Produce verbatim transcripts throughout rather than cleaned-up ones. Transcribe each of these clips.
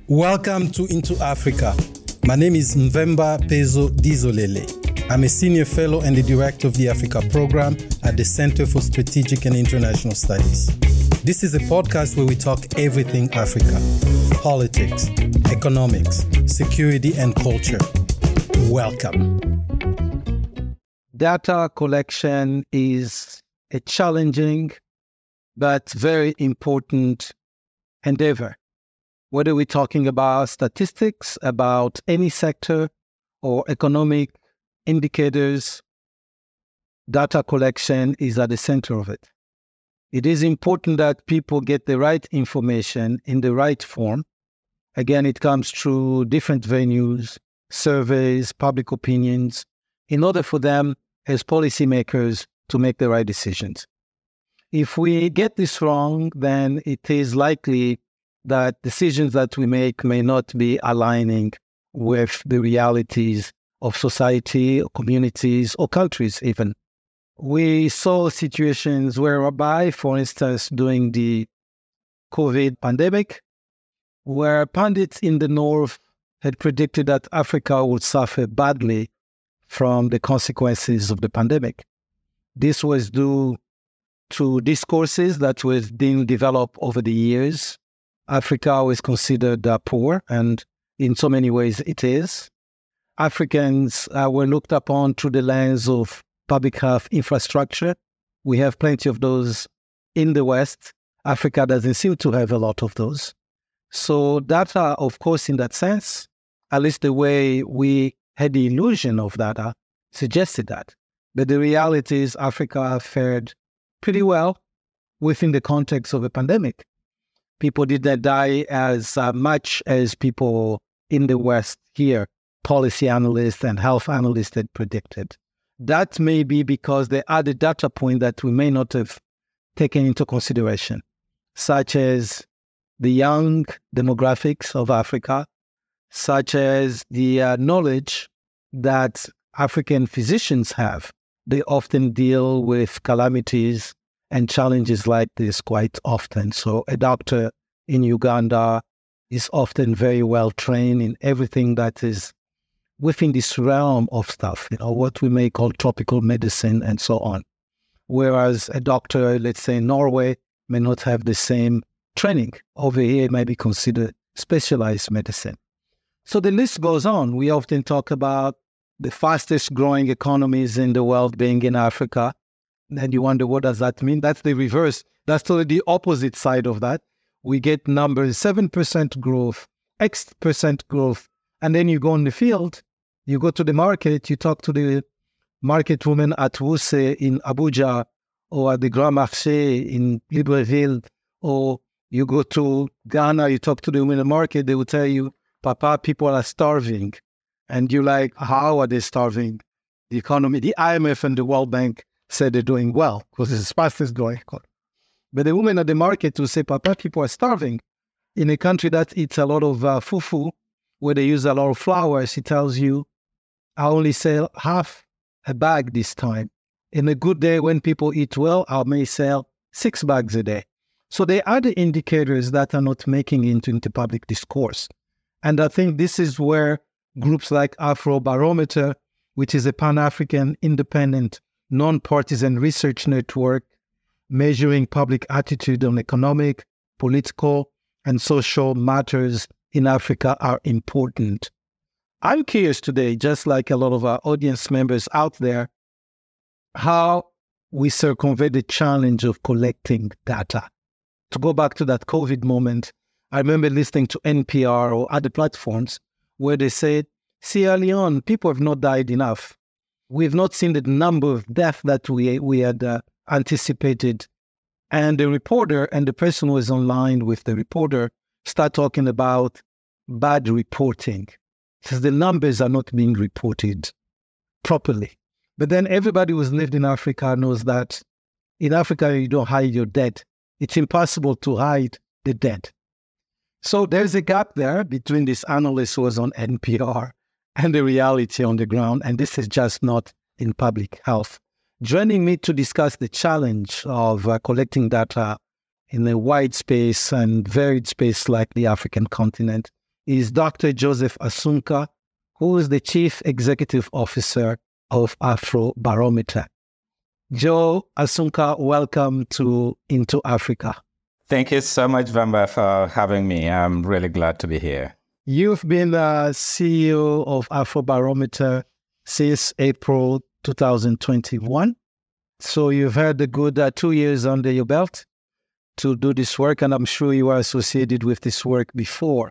Welcome to Into Africa. My name is Mvemba Pezo Dizolele. I'm a senior fellow and the director of the Africa program at the Center for Strategic and International Studies. This is a podcast where we talk everything Africa: politics, economics, security, and culture. Welcome. Data collection is a challenging but very important endeavor. Whether we're talking about statistics, about any sector, or economic indicators, data collection is at the center of it. It is important that people get the right information in the right form. Again, it comes through different venues, surveys, public opinions, in order for them as policymakers to make the right decisions. If we get this wrong, then it is likely that decisions that we make may not be aligning with the realities of society, or communities, or countries even. We saw situations whereby, for instance, during the COVID pandemic, where pundits in the North had predicted that Africa would suffer badly from the consequences of the pandemic. This was due to discourses that were being developed over the years. Africa was considered uh, poor, and in so many ways it is. Africans uh, were looked upon through the lens of public health infrastructure. We have plenty of those in the West. Africa doesn't seem to have a lot of those. So data, of course, in that sense, at least the way we had the illusion of data, suggested that. But the reality is Africa fared pretty well within the context of a pandemic. People did not die as uh, much as people in the West here, policy analysts and health analysts had predicted. That may be because there are the data point that we may not have taken into consideration, such as the young demographics of Africa, such as the uh, knowledge that African physicians have. They often deal with calamities and challenges like this quite often. So a doctor in Uganda is often very well trained in everything that is within this realm of stuff, you know, what we may call tropical medicine and so on. Whereas a doctor, let's say in Norway, may not have the same training. Over here, it might be considered specialized medicine. So the list goes on. We often talk about the fastest growing economies in the world being in Africa. Then you wonder, what does that mean? That's the reverse. That's totally the opposite side of that. We get numbers, seven percent growth, X percent growth. And then you go in the field, you go to the market, you talk to the market woman at Wuse in Abuja, or at the Grand Marché in Libreville, or you go to Ghana, you talk to the women in the market, they will tell you, Papa, people are starving. And you're like, how are they starving? The economy, the I M F and the World Bank said they're doing well because it's the fastest growing economy. But the woman at the market will say, Papa, people are starving. In a country that eats a lot of uh, fufu, where they use a lot of flour, she tells you, I only sell half a bag this time. In a good day, when people eat well, I may sell six bags a day. So there are the indicators that are not making it into, into public discourse. And I think this is where groups like Afrobarometer, which is a Pan-African independent non-partisan research network measuring public attitude on economic, political, and social matters in Africa, are important. I'm curious today, just like a lot of our audience members out there, how we circumvent the challenge of collecting data. To go back to that COVID moment, I remember listening to N P R or other platforms where they said, Sierra Leone, people have not died enough. We've not seen the number of deaths that we we had uh, anticipated. And the reporter and the person who was online with the reporter start talking about bad reporting, because the numbers are not being reported properly. But then everybody who's lived in Africa knows that in Africa, you don't hide your dead. It's impossible to hide the dead. So there's a gap there between this analyst who was on N P R and the reality on the ground, and this is just not in public health. Joining me to discuss the challenge of uh, collecting data in a wide space and varied space like the African continent is Doctor Joseph Asunka, who is the Chief Executive Officer of Afrobarometer. Joe Asunka, welcome to Into Africa. Thank you so much, Vamba, for having me. I'm really glad to be here. You've been the C E O of Afrobarometer since April two thousand twenty-one. So you've had a good uh, two years under your belt to do this work, and I'm sure you are associated with this work before.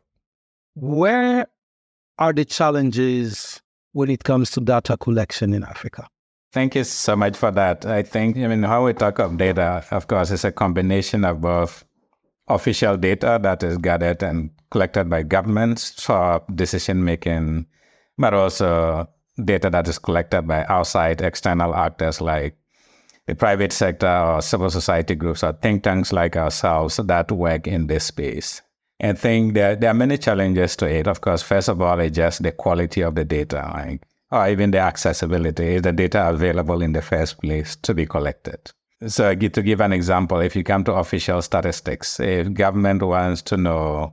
Where are the challenges when it comes to data collection in Africa? Thank you so much for that. I think, I mean, how we talk of data, of course, is a combination of both official data that is gathered and collected by governments for decision-making, but also data that is collected by outside external actors like the private sector or civil society groups or think tanks like ourselves that work in this space. I think there, there are many challenges to it. Of course, first of all, it's just the quality of the data, like, or even the accessibility. Is the data available in the first place to be collected? So to give an example, if you come to official statistics, if government wants to know,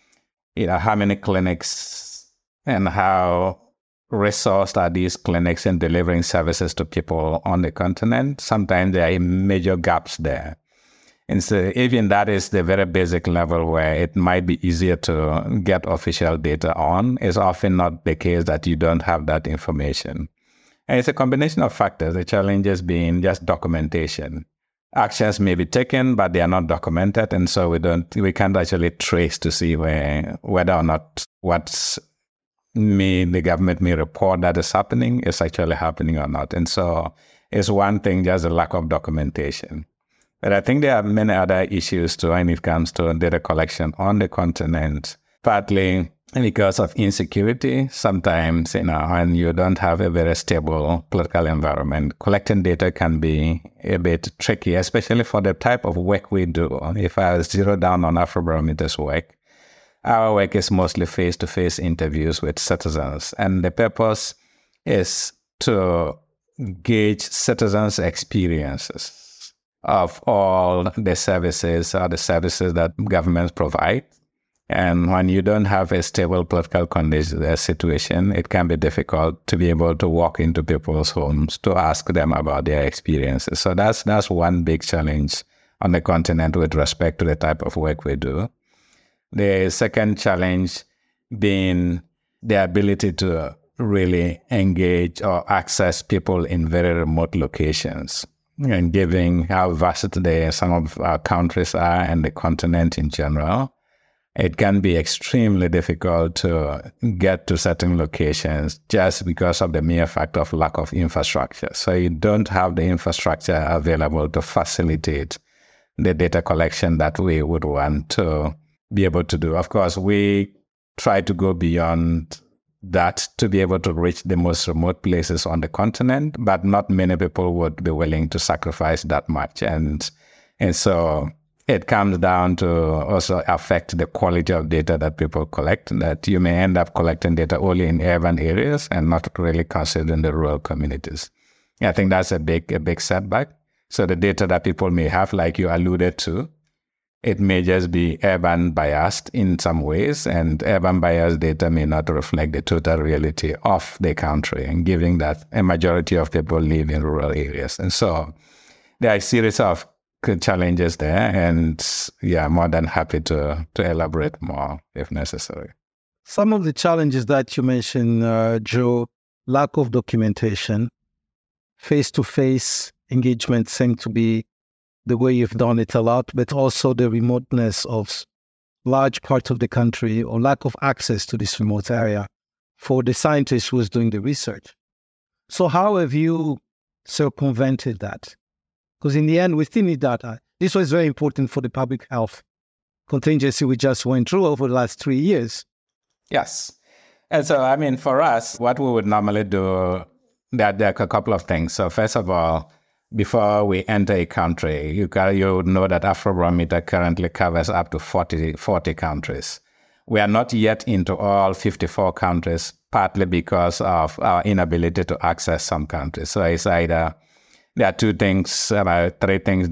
you know, how many clinics and how resourced are these clinics in delivering services to people on the continent, sometimes there are major gaps there. And so even that is the very basic level where it might be easier to get official data on. It's often not the case that you don't have that information. And it's a combination of factors, the challenges being just documentation. Actions may be taken, but they are not documented, and so we don't, we can't actually trace to see where, whether or not what's may, the government may report that is happening is actually happening or not. And so it's one thing, just a lack of documentation. But I think there are many other issues too when it comes to data collection on the continent, partly because of insecurity. Sometimes, you know, when you don't have a very stable political environment, collecting data can be a bit tricky, especially for the type of work we do. If I zero down on Afrobarometer's work, our work is mostly face-to-face interviews with citizens. And the purpose is to gauge citizens' experiences of all the services or the services that governments provide. And when you don't have a stable political condition, uh, situation, it can be difficult to be able to walk into people's homes to ask them about their experiences. So that's that's one big challenge on the continent with respect to the type of work we do. The second challenge being the ability to really engage or access people in very remote locations. And given how vast the, some of our countries are and the continent in general, it can be extremely difficult to get to certain locations just because of the mere fact of lack of infrastructure. So you don't have the infrastructure available to facilitate the data collection that we would want to be able to do. Of course, we try to go beyond that to be able to reach the most remote places on the continent, but not many people would be willing to sacrifice that much. And, and so it comes down to also affect the quality of data that people collect, that you may end up collecting data only in urban areas and not really considering the rural communities. I think that's a big, a big setback. So the data that people may have, like you alluded to, it may just be urban biased in some ways, and urban biased data may not reflect the total reality of the country, and given that a majority of people live in rural areas. And so there are a series of challenges there, and yeah, more than happy to, to elaborate more if necessary. Some of the challenges that you mentioned, uh, Joe, lack of documentation, face-to-face engagement seem to be the way you've done it a lot, but also the remoteness of large parts of the country or lack of access to this remote area for the scientist who is doing the research. So how have you circumvented that? Because in the end, we still need data. This was very important for the public health contingency we just went through over the last three years. Yes. And so, I mean, for us, what we would normally do, there, there are a couple of things. So first of all, before we enter a country, you, you know that Afrobarometer currently covers up to forty, forty countries. We are not yet into all fifty-four countries, partly because of our inability to access some countries. So it's either, there are two things, about three things that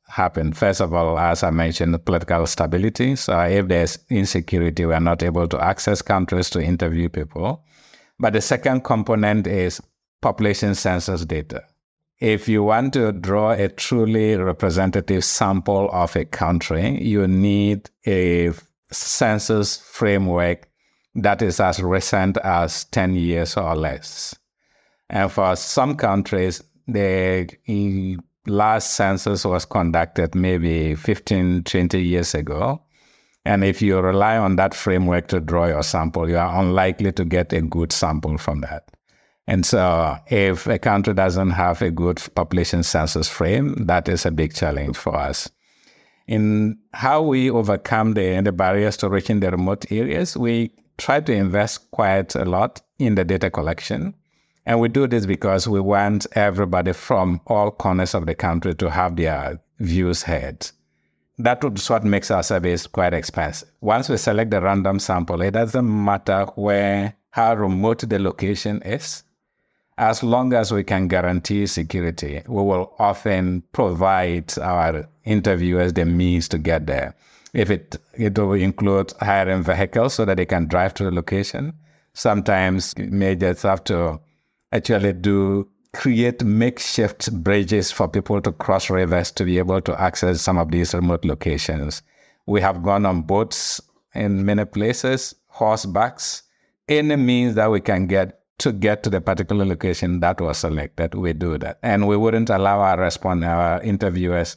happen. First of all, as I mentioned, political stability. So if there's insecurity, we are not able to access countries to interview people. But the second component is population census data. If you want to draw a truly representative sample of a country, you need a census framework that is as recent as ten years or less. And for some countries, the last census was conducted maybe fifteen, twenty years ago. And if you rely on that framework to draw your sample, you are unlikely to get a good sample from that. And so if a country doesn't have a good population census frame, that is a big challenge for us. In how we overcome the, the barriers to reaching the remote areas, we try to invest quite a lot in the data collection. And we do this because we want everybody from all corners of the country to have their views heard. That is what makes our surveys quite expensive. Once we select the random sample, it doesn't matter where, how remote the location is. As long as we can guarantee security, we will often provide our interviewers the means to get there. If it, it will include hiring vehicles so that they can drive to the location. Sometimes you may just have to actually do create makeshift bridges for people to cross rivers to be able to access some of these remote locations. We have gone on boats in many places, horsebacks, any means that we can get to get to the particular location that was selected, we do that. And we wouldn't allow our respond our interviewers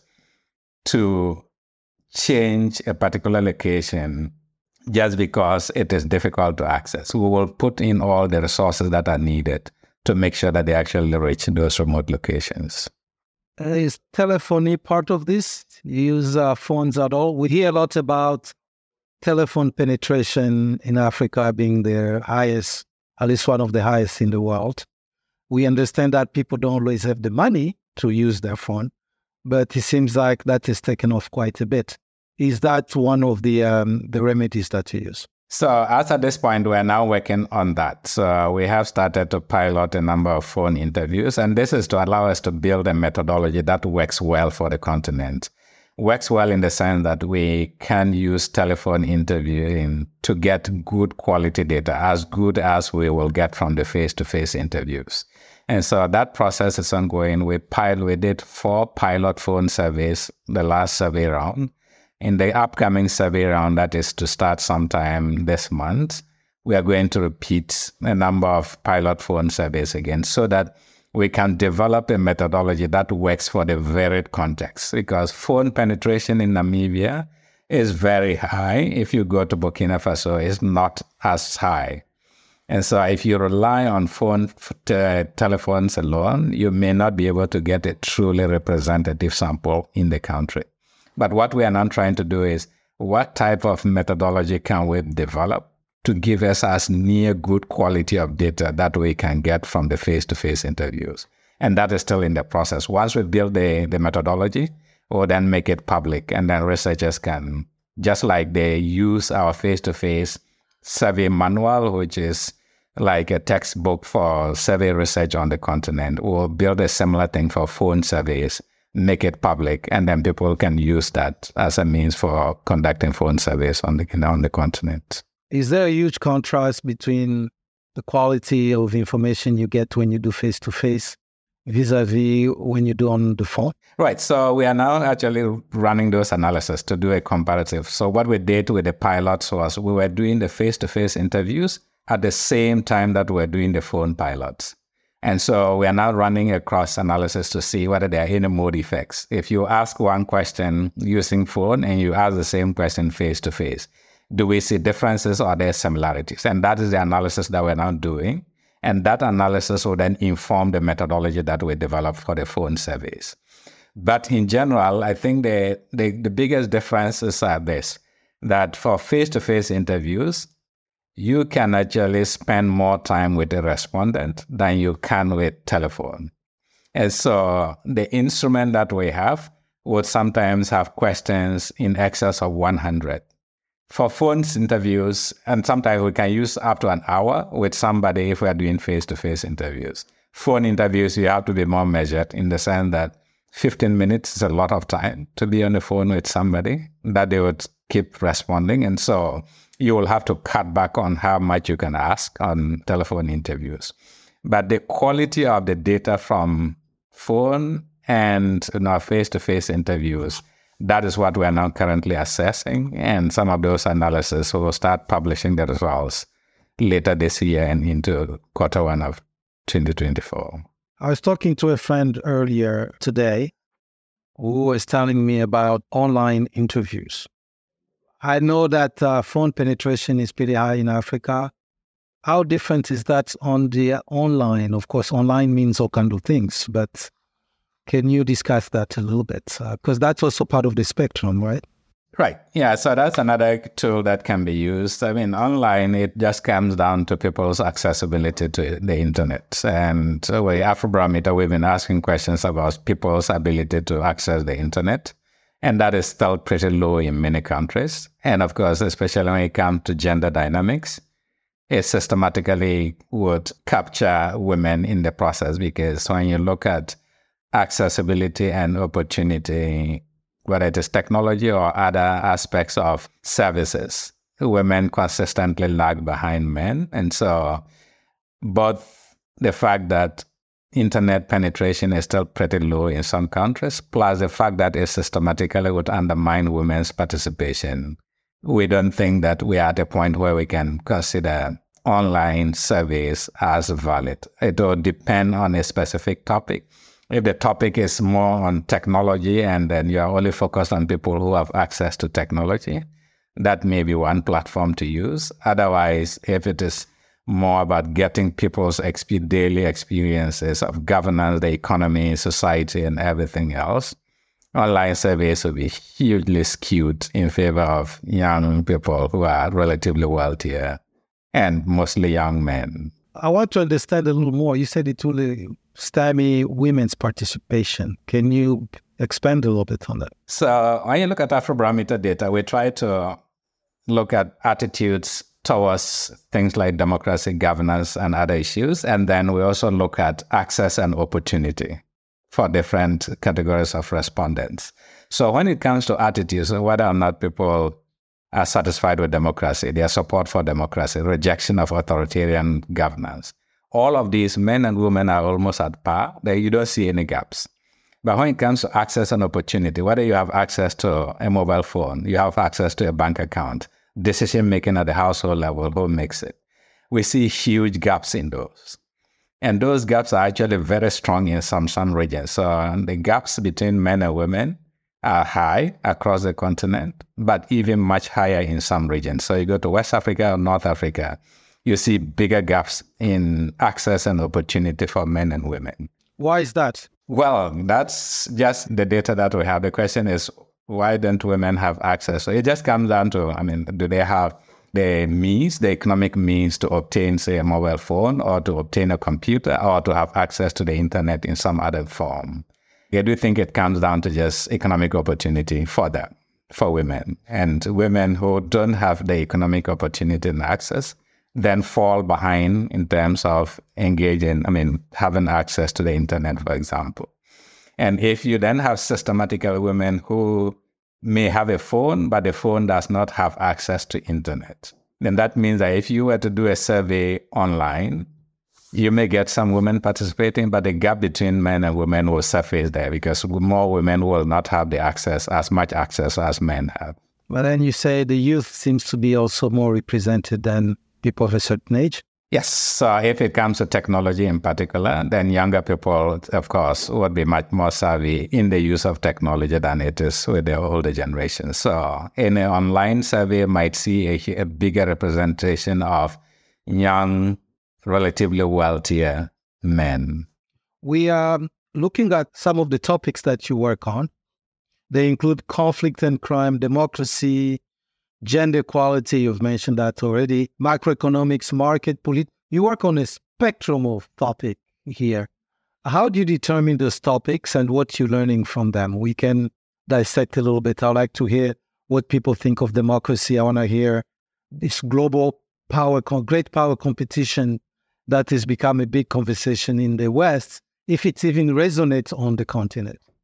to change a particular location just because it is difficult to access. We will put in all the resources that are needed to make sure that they actually reach those remote locations. Uh, is telephony part of this? You use uh, phones at all? We hear a lot about telephone penetration in Africa being the highest, at least one of the highest in the world. We understand that people don't always have the money to use their phone, but it seems like that is taken off quite a bit. Is that one of the um, the remedies that you use? So as at this point, we're now working on that. So we have started to pilot a number of phone interviews, and this is to allow us to build a methodology that works well for the continent. Works well in the sense that we can use telephone interviewing to get good quality data, as good as we will get from the face-to-face interviews. And so that process is ongoing. We, pilot, we did four pilot phone surveys the last survey round. In the upcoming survey round, that is to start sometime this month, we are going to repeat a number of pilot phone surveys again so that we can develop a methodology that works for the varied context. Because phone penetration in Namibia is very high. If you go to Burkina Faso, it's not as high. And so if you rely on phone t- telephones alone, you may not be able to get a truly representative sample in the country. But what we are now trying to do is, what type of methodology can we develop to give us as near good quality of data that we can get from the face-to-face interviews? And that is still in the process. Once we build the, the methodology, we'll then make it public, and then researchers can, just like they use our face-to-face survey manual, which is like a textbook for survey research on the continent, we'll build a similar thing for phone surveys, make it public, and then people can use that as a means for conducting phone surveys on the on the continent. Is there a huge contrast between the quality of information you get when you do face-to-face vis-a-vis when you do on the phone? Right. So we are now actually running those analyses to do a comparative. So what we did with the pilots was we were doing the face-to-face interviews at the same time that we're doing the phone pilots. And so we are now running a cross analysis to see whether there are any mode effects. If you ask one question using phone and you ask the same question face to face, do we see differences or are there similarities? And that is the analysis that we're now doing. And that analysis will then inform the methodology that we develop for the phone surveys. But in general, I think the, the, the biggest differences are this, that for face-to-face interviews, you can actually spend more time with the respondent than you can with telephone. And so the instrument that we have would sometimes have questions in excess of one hundred. For phone interviews, and sometimes we can use up to an hour with somebody if we are doing face-to-face interviews. Phone interviews, you have to be more measured in the sense that fifteen minutes is a lot of time to be on the phone with somebody that they would keep responding. And so you will have to cut back on how much you can ask on telephone interviews. But the quality of the data from phone and you know, face-to-face interviews, that is what we are now currently assessing. And some of those analyses will start publishing the results later this year and into quarter one of twenty twenty-four. I was talking to a friend earlier today who was telling me about online interviews. I know that uh, phone penetration is pretty high in Africa. How different is that on the online? Of course, online means all kinds of things, but can you discuss that a little bit? Because uh, that's also part of the spectrum, right? Right. Yeah. So that's another tool that can be used. I mean, online, it just comes down to people's accessibility to the internet. And so with Afrobarometer, we've been asking questions about people's ability to access the internet. And that is still pretty low in many countries. And of course, especially when it comes to gender dynamics, it systematically would capture women in the process, because when you look at accessibility and opportunity, whether it is technology or other aspects of services, women consistently lag behind men. And so both the fact that internet penetration is still pretty low in some countries, plus the fact that it systematically would undermine women's participation, we don't think that we are at a point where we can consider online surveys as valid. It will depend on a specific topic. If the topic is more on technology and then you are only focused on people who have access to technology, that may be one platform to use. Otherwise, if it is more about getting people's exp- daily experiences of governance, the economy, society, and everything else, online surveys will be hugely skewed in favor of young people who are relatively wealthier and mostly young men. I want to understand a little more. You said it will stymie women's participation. Can you expand a little bit on that? So when you look at Afrobarometer data, we try to look at attitudes towards things like democracy, governance, and other issues. And then we also look at access and opportunity for different categories of respondents. So when it comes to attitudes, whether or not people are satisfied with democracy, their support for democracy, rejection of authoritarian governance, all of these, men and women, are almost at par. There you don't see any gaps. But when it comes to access and opportunity, whether you have access to a mobile phone, you have access to a bank account, decision-making at the household level, who makes it, we see huge gaps in those. And those gaps are actually very strong in some, some regions. So the gaps between men and women are high across the continent, but even much higher in some regions. So you go to West Africa or North Africa, you see bigger gaps in access and opportunity for men and women. Why is that? Well, that's just the data that we have. The question is, why don't women have access? So it just comes down to, I mean, do they have the means, the economic means to obtain, say, a mobile phone or to obtain a computer or to have access to the internet in some other form? I do think it comes down to just economic opportunity for them, for women. And women who don't have the economic opportunity and access then fall behind in terms of engaging, I mean, having access to the internet, for example. And if you then have systematically women who may have a phone, but the phone does not have access to internet, then that means that if you were to do a survey online, you may get some women participating, but the gap between men and women will surface there because more women will not have the access, as much access as men have. But then you say the youth seems to be also more represented than people of a certain age? Yes. So if it comes to technology in particular, then younger people, of course, would be much more savvy in the use of technology than it is with the older generation. So in an online survey, might see a, a bigger representation of young, relatively wealthier men. We are looking at some of the topics that you work on. They include conflict and crime, democracy, gender equality, you've mentioned that already, macroeconomics, market, polit. You work on a spectrum of topics here. How do you determine those topics and what you're learning from them? We can dissect a little bit. I'd like to hear what people think of democracy. I want to hear this global power, great power competition that has become a big conversation in the West, if it even resonates on the continent.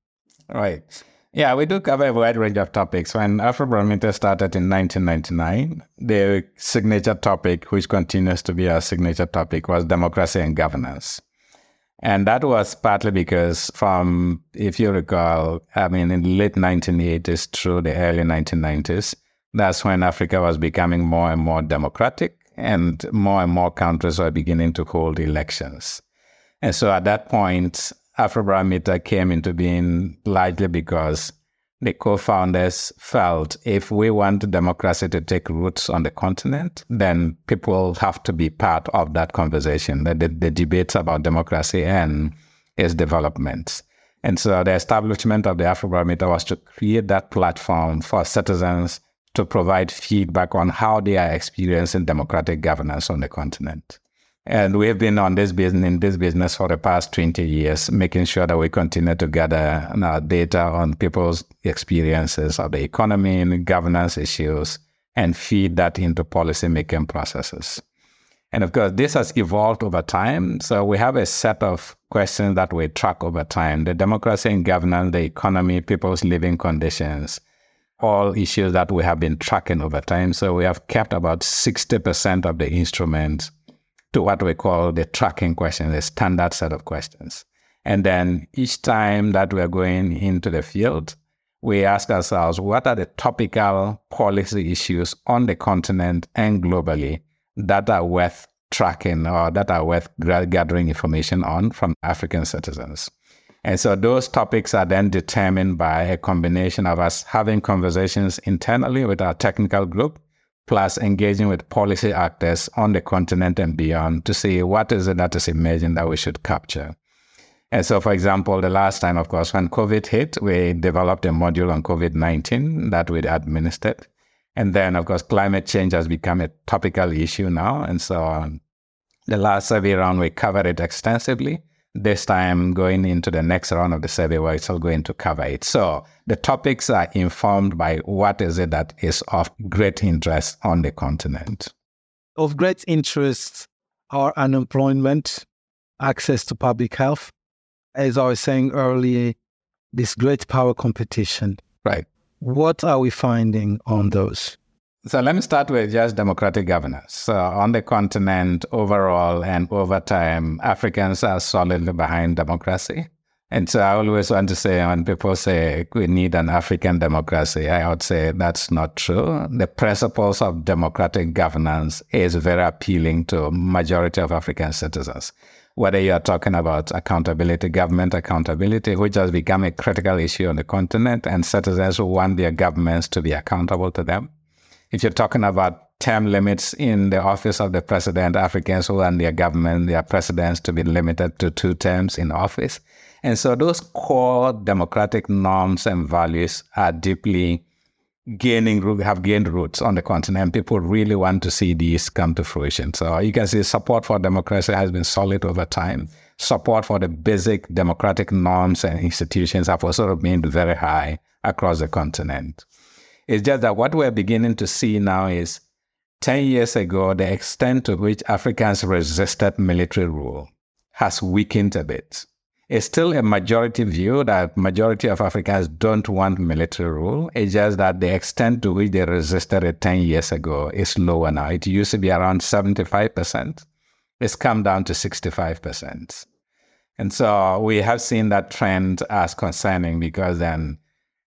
Right. Yeah, we do cover a wide range of topics. When Afrobarometer started in nineteen ninety-nine, the signature topic, which continues to be our signature topic, was democracy and governance. And that was partly because from, if you recall, I mean, in the late nineteen eighties through the early nineteen nineties, that's when Africa was becoming more and more democratic and more and more countries were beginning to hold elections. And so at that point, Afrobarometer came into being largely because the co-founders felt if we want democracy to take roots on the continent, then people have to be part of that conversation, the, the, the debates about democracy and its development. And so the establishment of the Afrobarometer was to create that platform for citizens to provide feedback on how they are experiencing democratic governance on the continent. And we have been on this business, in this business for the past twenty years, making sure that we continue to gather uh, data on people's experiences of the economy and governance issues and feed that into policy-making processes. And of course, this has evolved over time. So we have a set of questions that we track over time: the democracy and governance, the economy, people's living conditions, all issues that we have been tracking over time. So we have kept about sixty percent of the instruments to what we call the tracking questions, the standard set of questions. And then each time that we're going into the field, we ask ourselves, what are the topical policy issues on the continent and globally that are worth tracking or that are worth gathering information on from African citizens? And so those topics are then determined by a combination of us having conversations internally with our technical group, plus engaging with policy actors on the continent and beyond to see what is it that is emerging that we should capture. And so, for example, the last time, of course, when COVID hit, we developed a module on COVID nineteen that we administered. And then, of course, climate change has become a topical issue now. And so um, the last survey round, we covered it extensively. This time, going into the next round of the survey, we're still going to cover it. So the topics are informed by what is it that is of great interest on the continent. Of great interest are unemployment, access to public health, as I was saying earlier, this great power competition. Right. What are we finding on those? So let me start with just democratic governance. So on the continent overall and over time, Africans are solidly behind democracy. And so I always want to say, when people say we need an African democracy, I would say that's not true. The principles of democratic governance is very appealing to a majority of African citizens. Whether you're talking about accountability, government accountability, which has become a critical issue on the continent, and citizens who want their governments to be accountable to them. If you're talking about term limits in the office of the president, Africans who want their government, their presidents to be limited to two terms in office. And so those core democratic norms and values are deeply gaining, have gained roots on the continent. People really want to see these come to fruition. So you can see support for democracy has been solid over time. Support for the basic democratic norms and institutions have also remained very high across the continent. It's just that what we're beginning to see now is ten years ago, the extent to which Africans resisted military rule has weakened a bit. It's still a majority view that majority of Africans don't want military rule. It's just that the extent to which they resisted it ten years ago is lower now. It used to be around seventy-five percent. It's come down to sixty-five percent. And so we have seen that trend as concerning, because then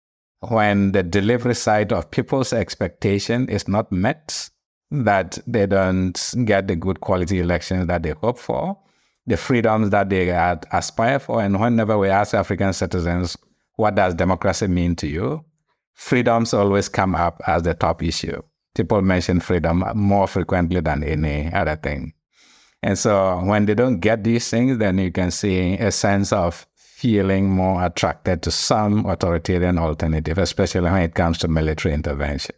when the delivery side of people's expectation is not met, that they don't get the good quality elections that they hope for, the freedoms that they aspire for. And whenever we ask African citizens, what does democracy mean to you? Freedoms always come up as the top issue. People mention freedom more frequently than any other thing. And so when they don't get these things, then you can see a sense of feeling more attracted to some authoritarian alternative, especially when it comes to military intervention.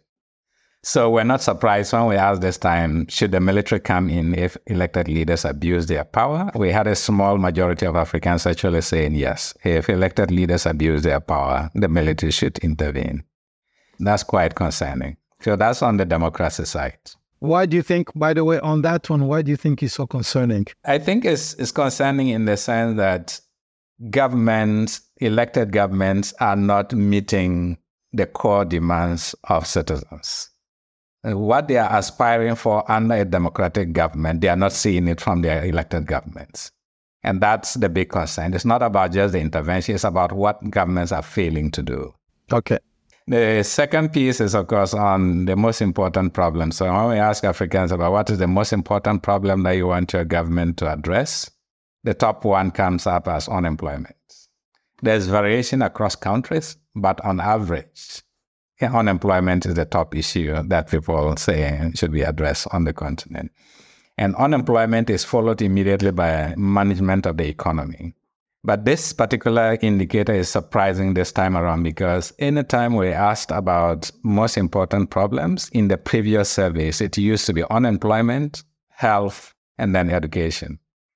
So we're not surprised when we asked this time, should the military come in if elected leaders abuse their power? We had a small majority of Africans actually saying yes. If elected leaders abuse their power, the military should intervene. That's quite concerning. So that's on the democracy side. Why do you think, by the way, on that one, why do you think it's so concerning? I think it's, it's concerning in the sense that government elected governments are not meeting the core demands of citizens. What they are aspiring for under a democratic government, they are not seeing it from their elected governments. And that's the big concern. It's not about just the intervention, it's about what governments are failing to do. Okay. The second piece is, of course, on the most important problem. So when we ask Africans about what is the most important problem that you want your government to address, the top one comes up as unemployment. There's variation across countries, but on average, yeah, unemployment is the top issue that people say should be addressed on the continent. And unemployment is followed immediately by management of the economy. But this particular indicator is surprising this time around because anytime we asked about most important problems in the previous surveys, it used to be unemployment, health, and then education.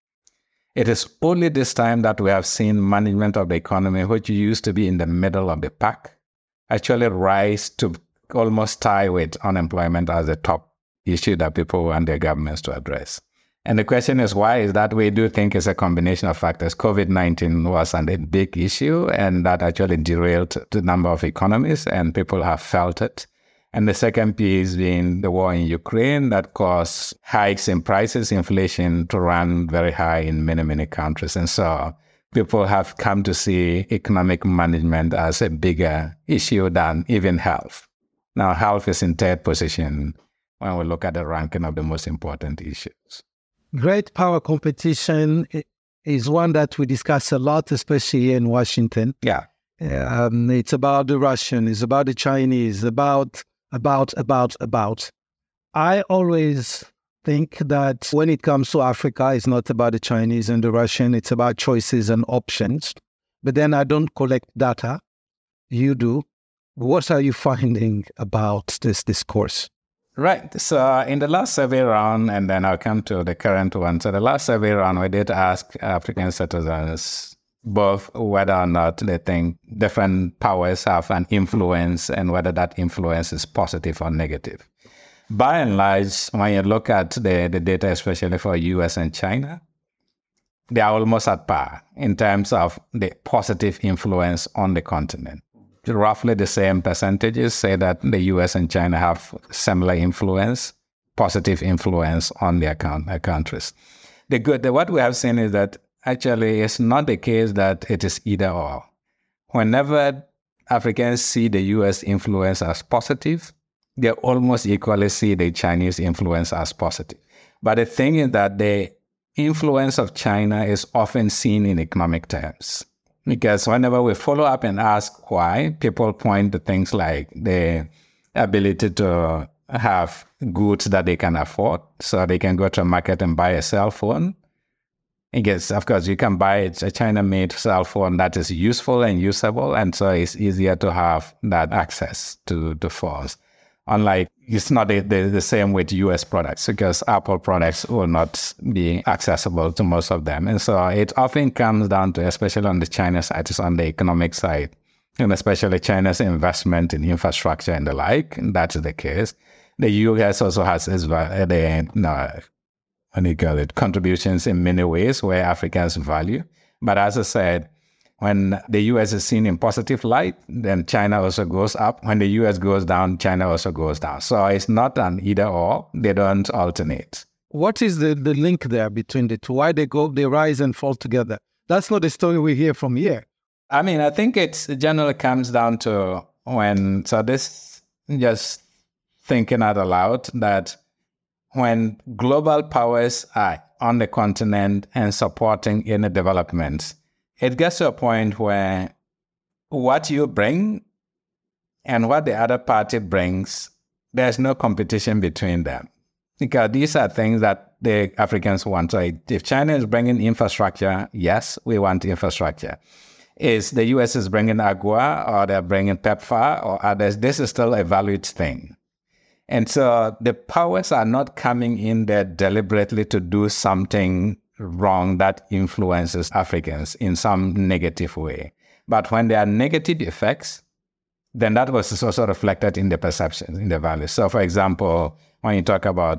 It is only this time that we have seen management of the economy, which used to be in the middle of the pack, actually rise to almost tie with unemployment as the top issue that people want their governments to address. And the question is why is that? We do think it's a combination of factors. COVID nineteen was a big issue, and that actually derailed the number of economies, and people have felt it. And the second piece being the war in Ukraine that caused hikes in prices, inflation to run very high in many, many countries. And so people have come to see economic management as a bigger issue than even health. Now, health is in third position when we look at the ranking of the most important issues. Great power competition is one that we discuss a lot, especially in Washington. Yeah. Um, it's about the Russian, it's about the Chinese, about, about, about, about. I always think that when it comes to Africa, it's not about the Chinese and the Russian, it's about choices and options. But then I don't collect data. You do. What are you finding about this discourse? Right. So uh, in the last survey round, and then I'll come to the current one. So the last survey round, we did ask African citizens both whether or not they think different powers have an influence and whether that influence is positive or negative. By and large, when you look at the, the data, especially for U S and China, they are almost at par in terms of the positive influence on the continent. Roughly the same percentages say that the U S and China have similar influence, positive influence on their countries. The good, the, what we have seen is that actually it's not the case that it is either or. Whenever Africans see the U S influence as positive, they almost equally see the Chinese influence as positive. But the thing is that the influence of China is often seen in economic terms. Because whenever we follow up and ask why, people point to things like the ability to have goods that they can afford, so they can go to a market and buy a cell phone. Because, of course, you can buy a China-made cell phone that is useful and usable, and so it's easier to have that access to the phones. Unlike, it's not the, the, the same with U S products, because Apple products will not be accessible to most of them. And so it often comes down to, especially on the China side, it's on the economic side, and especially China's investment in infrastructure and the like, and that's the case. The U S also has its, the, no, what do you call it, contributions in many ways where Africans value. But as I said, when the U S is seen in positive light, then China also goes up. When the U S goes down, China also goes down. So it's not an either or. They don't alternate. What is the, the link there between the two? Why they go, they rise and fall together? That's not the story we hear from here. I mean, I think it's, it generally comes down to when, so this just thinking out aloud, that when global powers are on the continent and supporting any developments, it gets to a point where what you bring and what the other party brings, there's no competition between them. Because these are things that the Africans want. So if China is bringing infrastructure, yes, we want infrastructure. Is the U S is bringing AGUA or they're bringing PEPFAR or others, this is still a valued thing. And so the powers are not coming in there deliberately to do something wrong that influences Africans in some negative way. But when there are negative effects, then that was also reflected in the perception, in the values. So for example, when you talk about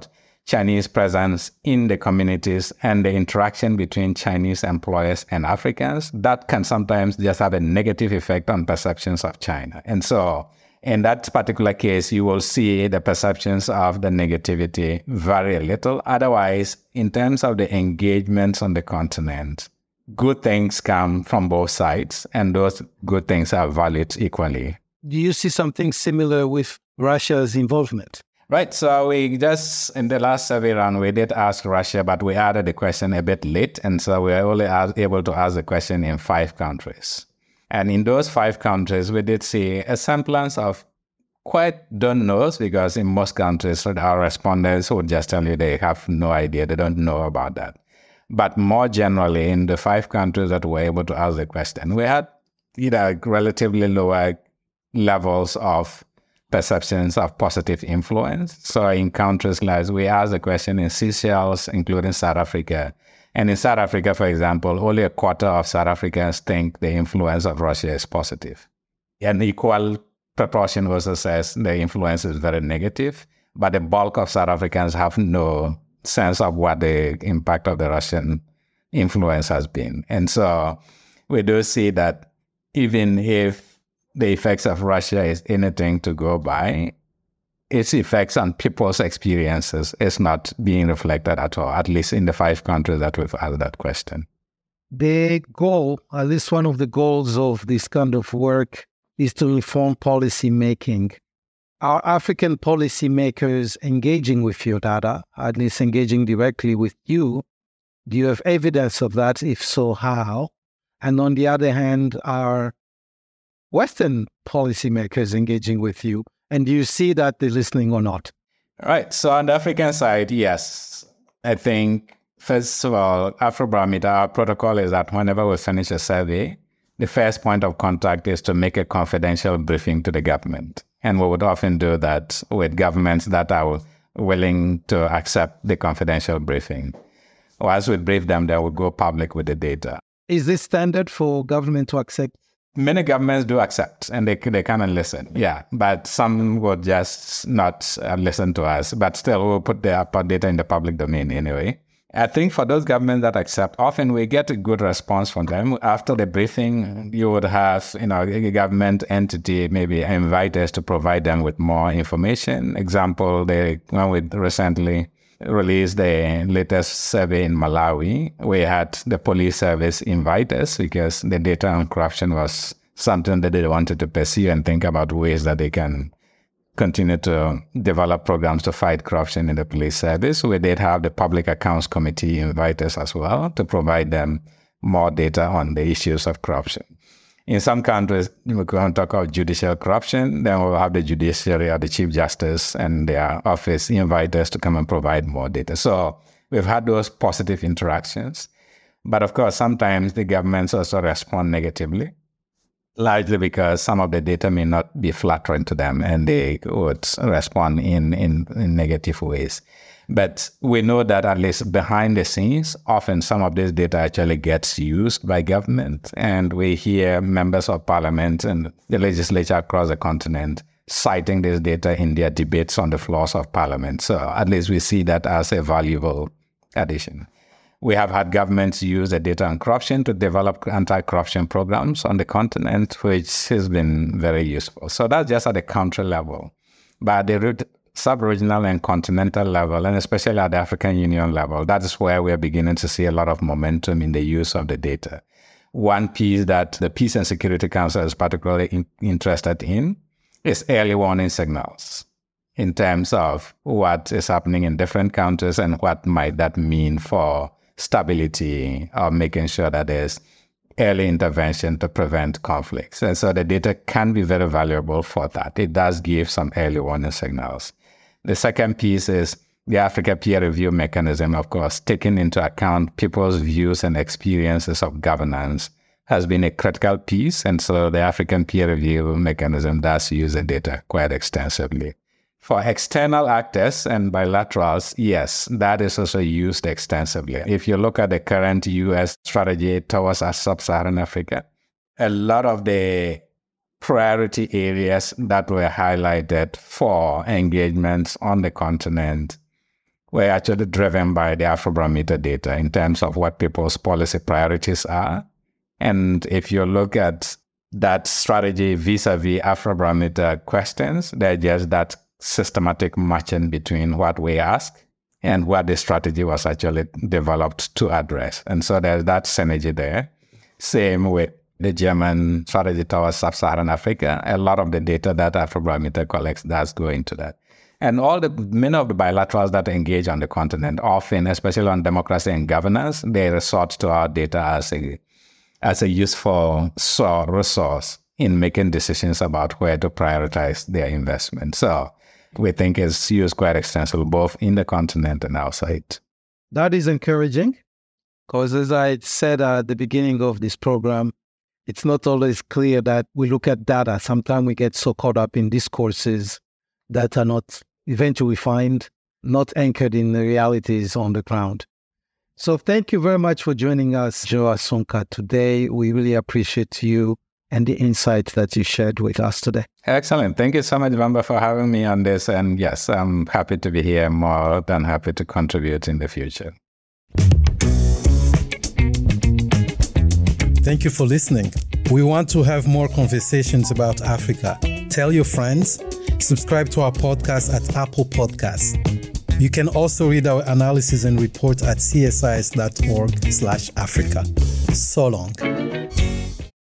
Chinese presence in the communities and the interaction between Chinese employers and Africans, that can sometimes just have a negative effect on perceptions of China. And so in that particular case, you will see the perceptions of the negativity vary a little. Otherwise, in terms of the engagements on the continent, good things come from both sides, and those good things are valued equally. Do you see something similar with Russia's involvement? Right. So we just, in the last survey round, we did ask Russia, but we added the question a bit late. And so we were only able to ask the question in five countries. And in those five countries, we did see a semblance of quite don't knows, because in most countries, our respondents would just tell you they have no idea, they don't know about that. But more generally, in the five countries that were able to ask the question, we had either relatively lower levels of perceptions of positive influence. So in countries like, we asked the question in Seychelles, including South Africa. And in South Africa, for example, only a quarter of South Africans think the influence of Russia is positive. An equal proportion also says the influence is very negative, but the bulk of South Africans have no sense of what the impact of the Russian influence has been. And so we do see that even if the effects of Russia is anything to go by, its effects on people's experiences is not being reflected at all, at least in the five countries that we've asked that question. The goal, at least one of the goals of this kind of work, is to inform policy making. Are African policymakers engaging with your data, at least engaging directly with you? Do you have evidence of that? If so, how? And on the other hand, are Western policymakers engaging with you? And do you see that they're listening or not? Right. So on the African side, yes. I think, first of all, Afrobarometer, our protocol is that whenever we finish a survey, the first point of contact is to make a confidential briefing to the government. And we would often do that with governments that are willing to accept the confidential briefing. Once we brief them, they will go public with the data. Is this standard for government to accept? Many governments do accept, and they they come and listen, yeah. But some would just not uh, listen to us. But still, we'll put the data in the public domain anyway. I think for those governments that accept, often we get a good response from them. After the briefing, you would have, you know, a government entity maybe invite us to provide them with more information. Example, they when we recently released the latest survey in Malawi, we had the police service invite us because the data on corruption was something that they wanted to pursue and think about ways that they can continue to develop programs to fight corruption in the police service. We did have the Public Accounts Committee invite us as well to provide them more data on the issues of corruption. In some countries, we can talk about judicial corruption, then we'll have the judiciary or the Chief Justice and their office invite us to come and provide more data. So we've had those positive interactions. But of course, sometimes the governments also respond negatively, largely because some of the data may not be flattering to them and they would respond in, in, in negative ways. But we know that at least behind the scenes, often some of this data actually gets used by government. And we hear members of parliament and the legislature across the continent citing this data in their debates on the floors of parliament. So at least we see that as a valuable addition. We have had governments use the data on corruption to develop anti-corruption programs on the continent, which has been very useful. So that's just at the country level. But at the sub-regional and continental level, and especially at the African Union level, that is where we're beginning to see a lot of momentum in the use of the data. One piece that the Peace and Security Council is particularly in, interested in is early warning signals in terms of what is happening in different countries and what might that mean for stability or making sure that there's early intervention to prevent conflicts. And so the data can be very valuable for that. It does give some early warning signals. The second piece is the Africa peer review mechanism, of course, taking into account people's views and experiences of governance has been a critical piece. And so the African peer review mechanism does use the data quite extensively. For external actors and bilaterals, yes, that is also used extensively. If you look at the current U S strategy towards sub-Saharan Africa, a lot of the priority areas that were highlighted for engagements on the continent were actually driven by the Afrobarometer data in terms of what people's policy priorities are. And if you look at that strategy vis-a-vis Afrobarometer questions, they're just that systematic matching between what we ask and what the strategy was actually developed to address. And so there's that synergy there. Same with the German strategy towards sub-Saharan Africa. A lot of the data that Afrobarometer collects does go into that. And all the many of the bilaterals that engage on the continent, often, especially on democracy and governance, they resort to our data as a as a useful resource in making decisions about where to prioritize their investment. So we think it's used quite extensively, both in the continent and outside. That is encouraging, because as I said at the beginning of this program, it's not always clear that we look at data. Sometimes we get so caught up in discourses that are not, eventually we find, not anchored in the realities on the ground. So thank you very much for joining us, Joe Asonka, today. We really appreciate you and the insight that you shared with us today. Excellent. Thank you so much, Bamba, for having me on this. And yes, I'm happy to be here, more than happy to contribute in the future. Thank you for listening. We want to have more conversations about Africa. Tell your friends. Subscribe to our podcast at Apple Podcasts. You can also read our analysis and reports at c s i s dot org slash Africa. So long.